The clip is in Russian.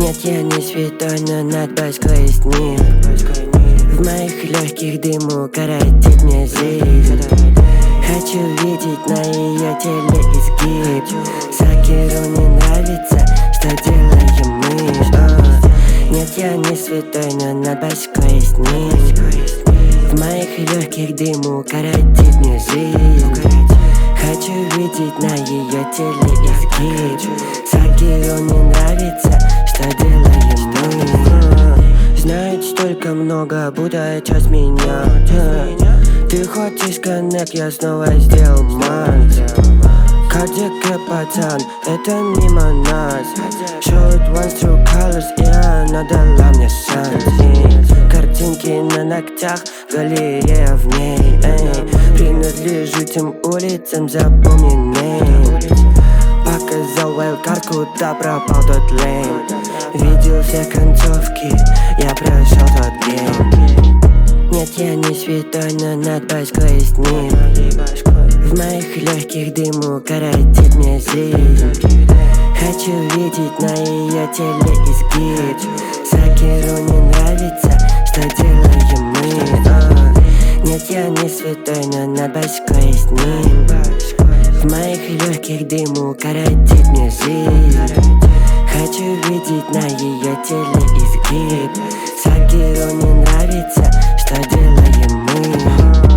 Нет, я не святой, но над башкой снег. В моих легких дыму коротит мне жизнь. Хочу видеть на ее теле изгиб. Сакиру не нравится, что делаем мы. Нет, я не святой, но над башкой снег. В моих легких дыму коротит мне жизнь. Хочу видеть на ее теле изгиб. Сакиру не нравится, что делаем мы. Знает столько много, будто часть меня. Ты хочешь коннект, я снова сделал манс. Кардика, пацан, это мимо нас. Show it once through colors, и она дала мне шанс. Картинки на ногтях, галерея в ней. Принадлежу тем улицам, запомни нейм. Показал вайлдкарт, куда пропал тот лейм. Видел все концовки, я прошел тот гейм. Нет, я не святой, но над башкой снег. В моих легких дыму коротит мне жизнь. Хочу видеть на ее теле изгиб. Сакиру не нравится, что делаем мы. Нет, я не святой, но над башкой снег. В моих легких дыму коротит мне жизнь. Хочу видеть на ее теле изгиб. Сакиру не нравится, что делаем мы.